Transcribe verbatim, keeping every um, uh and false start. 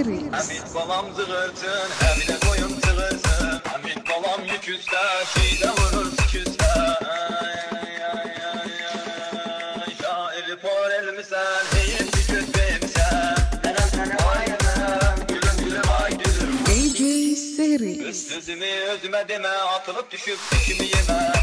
Seri. Hamid balam zığırtın, Emine koyun tığırsın. Hamid balam yük üstə, şidə vurur siküstə. Şairi por elmisən, heyim tüküt beyimsən. Ənəm sənə ayırım, gülüm gülüm ay gülüm. D J Seri. Öz sözümü özümə demə, atılıp düşüp dişimi yemə.